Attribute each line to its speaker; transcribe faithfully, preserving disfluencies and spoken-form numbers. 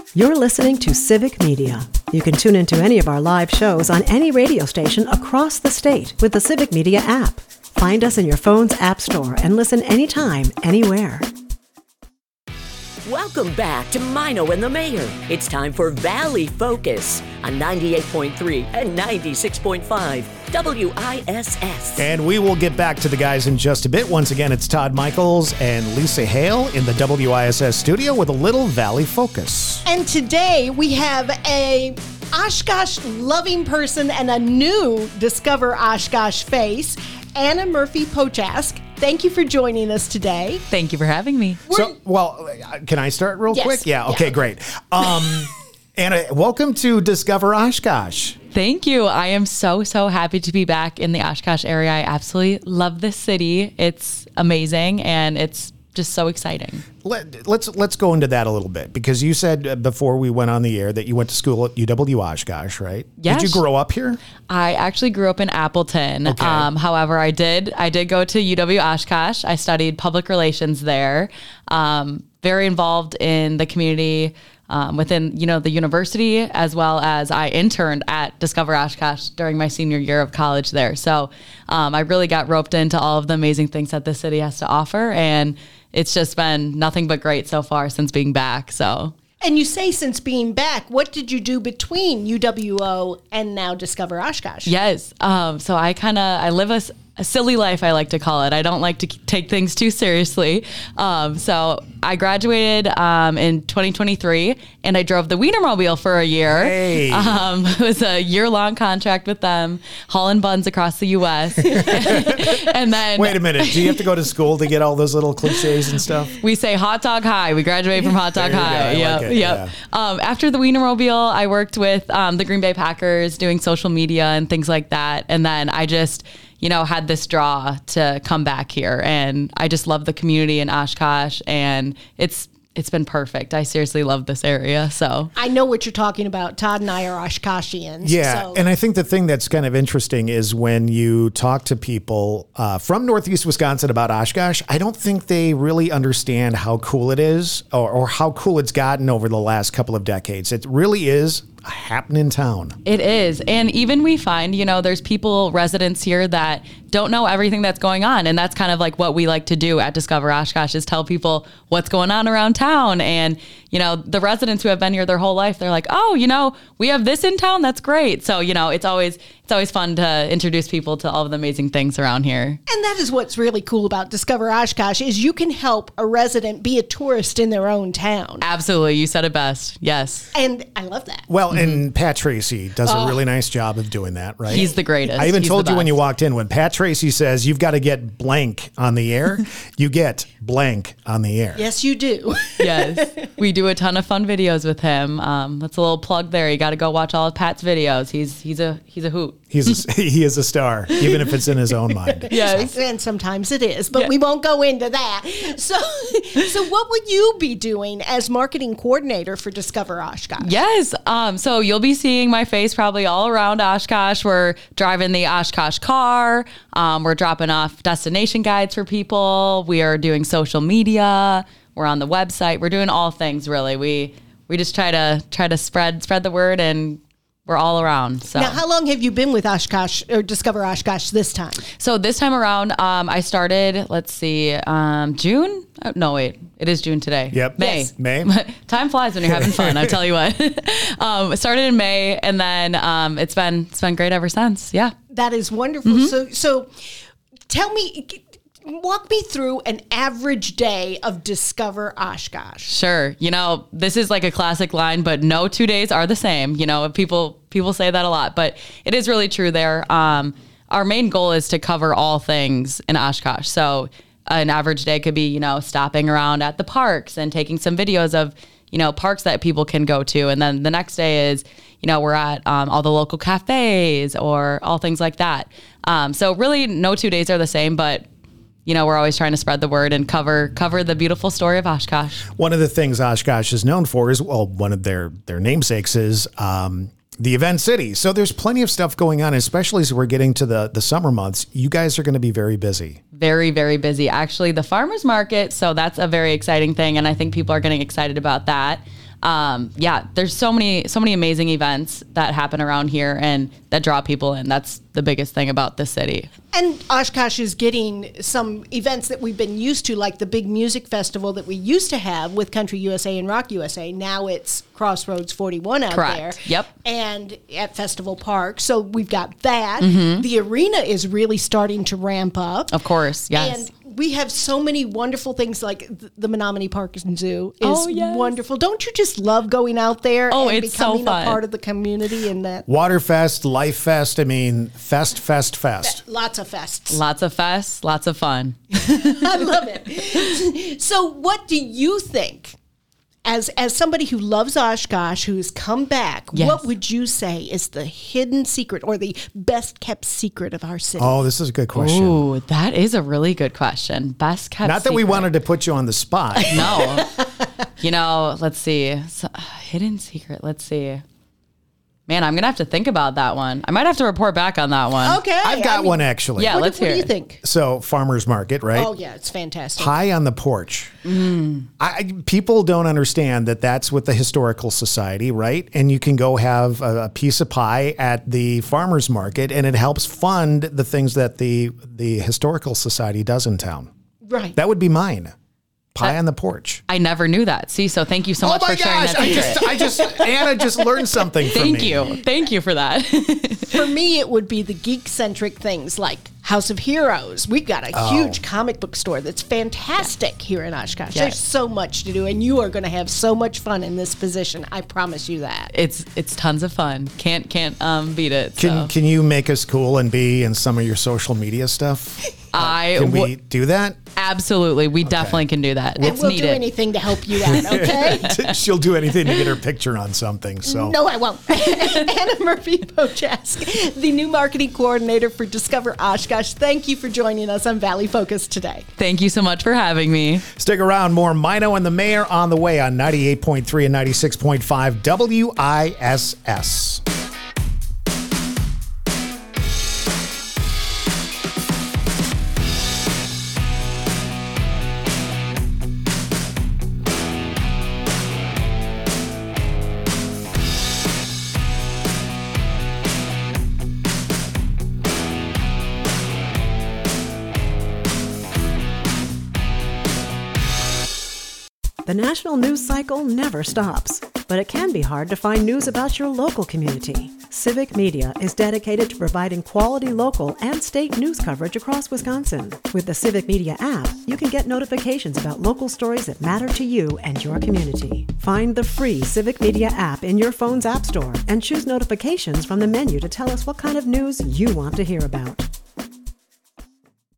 Speaker 1: You're listening to Civic Media. You can tune into any of our live shows on any radio station across the state with the Civic Media app. Find us in your phone's app store and listen anytime, anywhere.
Speaker 2: Welcome back to Mino and the Mayor. It's time for Valley Focus on ninety-eight point three and ninety-six point five W I S S.
Speaker 3: And we will get back to the guys in just a bit. Once again, it's Todd Michaels and Lisa Hale in the W I S S studio with a little Valley Focus.
Speaker 4: And today we have a Oshkosh loving person and a new Discover Oshkosh face, Anna Murphy-Pochask. Thank you for joining us today.
Speaker 5: Thank you for having me.
Speaker 3: So, well, can I start real
Speaker 4: Yes.
Speaker 3: quick? Yeah, okay,
Speaker 4: Yeah.
Speaker 3: great. Um, Anna, welcome to Discover Oshkosh.
Speaker 5: Thank you. I am so, so happy to be back in the Oshkosh area. I absolutely love this city. It's amazing, and it's just so exciting.
Speaker 3: Let, let's let's go into that a little bit, because you said uh, before we went on the air that you went to school at U W Oshkosh, right?
Speaker 5: Yes.
Speaker 3: Did you grow up here?
Speaker 5: I actually grew up in Appleton.
Speaker 3: Okay.
Speaker 5: Um, however, I did I did go to U W Oshkosh. I studied public relations there. Um, very involved in the community um, within, you know, the university, as well as I interned at Discover Oshkosh during my senior year of college there. So um, I really got roped into all of the amazing things that the city has to offer, and it's just been nothing but great so far since being back. So.
Speaker 4: And you say since being back, what did you do between U W O and now Discover Oshkosh?
Speaker 5: Yes. Um, so I kind of, I live a, a silly life, I like to call it. I don't like to take things too seriously. Um, so I graduated um, in twenty twenty-three, and I drove the Wienermobile for a year.
Speaker 3: Hey.
Speaker 5: Um, it was a year-long contract with them, hauling buns across the U S And then...
Speaker 3: Wait a minute. Do you have to go to school to get all those little cliches and stuff?
Speaker 5: We say hot dog high. We graduate from hot dog
Speaker 3: There you go.
Speaker 5: high.
Speaker 3: I
Speaker 5: Yep.
Speaker 3: like it.
Speaker 5: Yep. Um, after the Wienermobile, I worked with um, the Green Bay Packers doing social media and things like that. And then I just, you know, had this draw to come back here. And I just love the community in Oshkosh. And it's it's been perfect. I seriously love this area. So
Speaker 4: I know what you're talking about. Todd and I are Oshkoshians.
Speaker 3: Yeah,
Speaker 4: So.
Speaker 3: and I think the thing that's kind of interesting is when you talk to people uh, from Northeast Wisconsin about Oshkosh, I don't think they really understand how cool it is, or, or how cool it's gotten over the last couple of decades. It really is a happening town.
Speaker 5: it is. And even we find, you know, there's people, residents here that don't know everything that's going on. And that's kind of like what we like to do at Discover Oshkosh, is tell people what's going on around town. And, you know, the residents who have been here their whole life, they're like, oh, you know, we have this in town. That's great. So, you know, it's always it's always fun to introduce people to all of the amazing things around here.
Speaker 4: And that is what's really cool about Discover Oshkosh, is you can help a resident be a tourist in their own town.
Speaker 5: Absolutely. You said it best. Yes.
Speaker 4: And I love that.
Speaker 3: Well, and Pat Tracy does a really nice job of doing that, right?
Speaker 5: He's the greatest.
Speaker 3: I even
Speaker 5: He's
Speaker 3: told
Speaker 5: the
Speaker 3: you when you
Speaker 5: best.
Speaker 3: walked in, when Pat Tracy says you've got to get blank on the air, you get blank on the air.
Speaker 4: Yes, you do.
Speaker 5: Yes. We do a ton of fun videos with him. Um, that's a little plug there. You got to go watch all of Pat's videos. He's he's a he's a hoot.
Speaker 3: He's a, he is a star, even if it's in his own mind.
Speaker 5: Yes.
Speaker 4: And sometimes it is, but
Speaker 5: Yeah.
Speaker 4: we won't go into that. So, so what would you be doing as marketing coordinator for Discover Oshkosh?
Speaker 5: Yes. Um, so you'll be seeing my face probably all around Oshkosh. We're driving the Oshkosh car. Um, we're dropping off destination guides for people. We are doing social media. We're on the website. We're doing all things, really. We we just try to try to spread spread the word, and we're all around. So
Speaker 4: Now, how long have you been with Oshkosh or Discover Oshkosh this time?
Speaker 5: So this time around, um, I started, let's see, um, June? Oh, no, wait. It is June today.
Speaker 3: Yep.
Speaker 5: May.
Speaker 3: Yes. May.
Speaker 5: Time flies when you're having fun, I tell you what. um, it started in May, and then um, it's been it's been great ever since. Yeah.
Speaker 4: That is wonderful.
Speaker 5: Mm-hmm.
Speaker 4: So, so tell me, walk me through an average day of Discover Oshkosh.
Speaker 5: Sure. You know, this is like a classic line, but no two days are the same. You know, people people say that a lot, but it is really true there. Um, our main goal is to cover all things in Oshkosh. So an average day could be, you know, stopping around at the parks and taking some videos of, you know, parks that people can go to. And then the next day is, you know, we're at um, all the local cafes or all things like that. Um, so really no two days are the same, but you know, we're always trying to spread the word and cover cover the beautiful story of Oshkosh.
Speaker 3: One of the things Oshkosh is known for is, well, one of their, their namesakes is um, the event city. So there's plenty of stuff going on, especially as we're getting to the, the summer months. You guys are going to be very busy.
Speaker 5: Very, very busy. Actually, the farmers market, so that's a very exciting thing, and I think people are getting excited about that. um, yeah, there's so many, so many amazing events that happen around here and that draw people in. That's the biggest thing about the city.
Speaker 4: And Oshkosh is getting some events that we've been used to, like the big music festival that we used to have with Country U S A and Rock U S A. Now it's Crossroads forty-one out
Speaker 5: Correct.
Speaker 4: there.
Speaker 5: Yep.
Speaker 4: And at Festival Park. So we've got that.
Speaker 5: Mm-hmm.
Speaker 4: The arena is really starting to ramp up.
Speaker 5: Of course, yes.
Speaker 4: And we have so many wonderful things, like th- the Menominee Park and Zoo is
Speaker 5: Oh, yes.
Speaker 4: wonderful. Don't you just love going out there
Speaker 5: Oh,
Speaker 4: and
Speaker 5: it's so
Speaker 4: becoming
Speaker 5: fun.
Speaker 4: a part of the community and that?
Speaker 3: Waterfest, Life Fest. I mean, fest, fest, fest.
Speaker 4: Lots of fests.
Speaker 5: Lots of fests, lots of fun.
Speaker 4: I love it. So what do you think, as as somebody who loves Oshkosh, who's come back,
Speaker 5: Yes.
Speaker 4: what would you say is the hidden secret or the best kept secret of our city?
Speaker 3: Oh, this is a good question.
Speaker 5: Ooh, that is a really good question. Best kept
Speaker 3: Not that we
Speaker 5: secret.
Speaker 3: wanted to put you on the spot.
Speaker 5: No. You know, let's see. So, uh, hidden secret. Let's see. Man, I'm going to have to think about that one. I might have to report back on that one.
Speaker 4: Okay.
Speaker 3: I've got
Speaker 4: I mean,
Speaker 3: one actually.
Speaker 5: Yeah,
Speaker 4: What,
Speaker 5: let's
Speaker 4: what
Speaker 5: hear
Speaker 4: do you
Speaker 5: it.
Speaker 4: think?
Speaker 3: So, farmers market, right?
Speaker 4: Oh, yeah, it's fantastic.
Speaker 3: Pie on the porch.
Speaker 5: Mm.
Speaker 3: I, people don't understand that that's with the Historical Society, right? And you can go have a, a piece of pie at the farmers market, and it helps fund the things that the the Historical Society does in town.
Speaker 4: Right.
Speaker 3: That would be mine. Pie
Speaker 5: That-
Speaker 3: on the porch.
Speaker 5: I never knew that. See, so thank you so much
Speaker 3: oh my
Speaker 5: for sharing
Speaker 3: gosh!
Speaker 5: that
Speaker 3: I
Speaker 5: secret.
Speaker 3: just, I just, Anna just learned something from
Speaker 5: Thank
Speaker 3: me.
Speaker 5: you. Thank you for that.
Speaker 4: For me, it would be the geek-centric things like House of Heroes. We've got a
Speaker 3: Oh.
Speaker 4: huge comic book store that's fantastic here in Oshkosh.
Speaker 5: Yes.
Speaker 4: There's so much to do, and you are going to have so much fun in this position. I promise you that.
Speaker 5: it's it's tons of fun. Can't can't um beat it.
Speaker 3: Can
Speaker 5: so.
Speaker 3: Can you make us cool and be in some of your social media stuff?
Speaker 5: I
Speaker 3: Can
Speaker 5: w-
Speaker 3: we do that?
Speaker 5: absolutely. We definitely can do that.
Speaker 4: And
Speaker 5: It's
Speaker 4: we'll do
Speaker 5: needed.
Speaker 4: anything to help you out, okay?
Speaker 3: She'll do anything to get her picture on something. So
Speaker 4: No, I won't. Anna Murphy Pochask, the new marketing coordinator for Discover Oshkosh. Thank you for joining us on Valley Focus today.
Speaker 5: Thank you so much for having me.
Speaker 3: stick around. More Mino and the Mayor on the way on ninety-eight point three and ninety-six point five W I S S.
Speaker 1: The national news cycle never stops, but it can be hard to find news about your local community. Civic Media is dedicated to providing quality local and state news coverage across Wisconsin. With the Civic Media app, you can get notifications about local stories that matter to you and your community. Find the free Civic Media app in your phone's app store and choose notifications from the menu to tell us what kind of news you want to hear about.